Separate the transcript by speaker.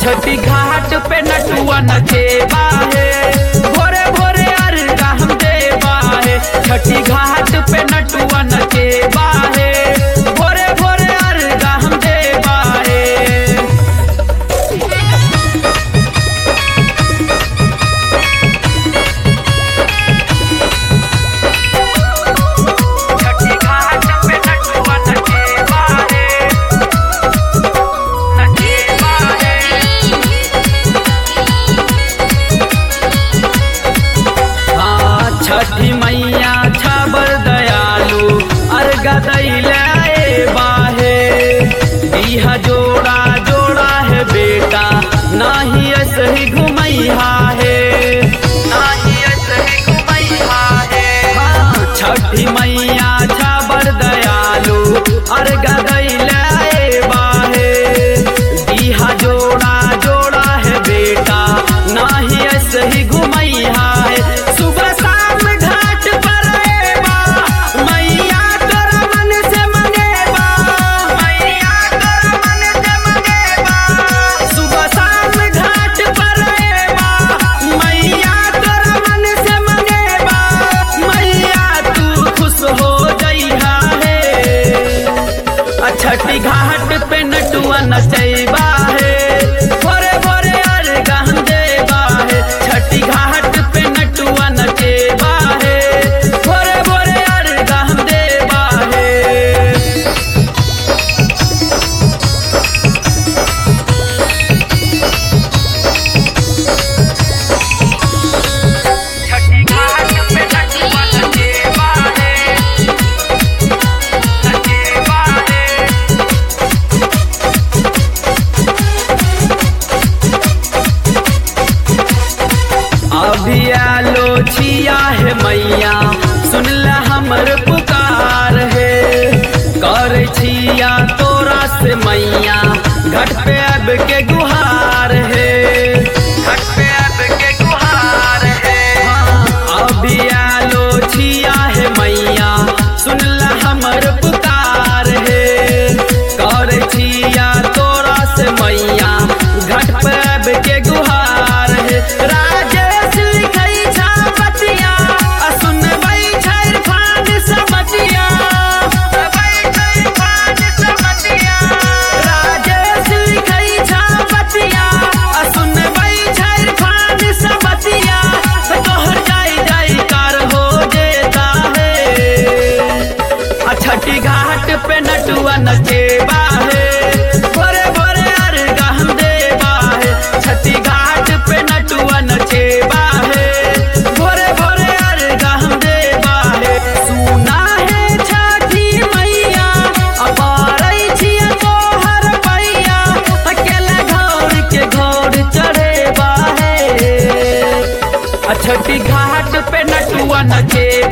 Speaker 1: छठी घाट पे नटुआ नचेबा है, भोरे भोरे अर्घ हम देबा है। छठी घाट पे नटुआ नचेबा है, भोरे भोरे अर्घ हम देबा है। छठी घाट पे नटुआ नचेबा है, नचेबा है। हाँ छठी मैया छबर दयालु अर्घ दैले बाहे। बिहा जोड़ा जोड़ा है बेटा, नाही ऐसे घुमैहा है, नाही ऐसे घुमैहा है। हाँ छठी मैया छबर दयालु अर्घ दैले बाहे। बिहा जोड़ा जोड़ा है बेटा, नाही ऐसे ही घुमैहा है। सुबह शाम घाट पर एबा, मैया तोरा मन से मंगेबा, मैया तोरा मन से मंगेबा। सुबह शाम घाट पर एबा, मैया तोरा मन से मंगेबा। मैया तू खुश हो जइहा है, छठी घाट पे नटुआ नचैबा है, भोरे भोरे अर्घ हम देबा है। छठी घाट पे नटुआ नचेबा है, भोरे भोरे अर्घ हम देबा है। छठी घाट पे नटुआ नचेबा है, नचेबा है। अभी आलो छिया है मैया, सुनला हमर पुकार है। कर छिया तोरा से मैया, घट पे अब के गुहार है, घट पे अब के गुहार है। हाँ अभी आलो छिया है मैया, सुनला हमर पुकार है। कर छिया तोरा से मैया, घट पे अब के गुहार है। राजेश लिखई छा बतिया, सुनबै छै फान समतिया, सुनबै छै फान समतिया। राजेश लिखई छा बतिया, सुनबै छै फान समतिया। तोहर जाई जाई कार हो जेता है, छठी घाट पे नटुआ नचेबा है, भोरे भोरे अर्घ हम देबा है। छठी घाट पे नटुआ नचेबा है, भोरे भोरे अर्घ हम देबा है। सुना है छठी मैया, अपारै छिया तोहर पैया, अकेले घोड़ के घोड़ चढ़ेबा है। छठी घाट पे नटुआ नचेबा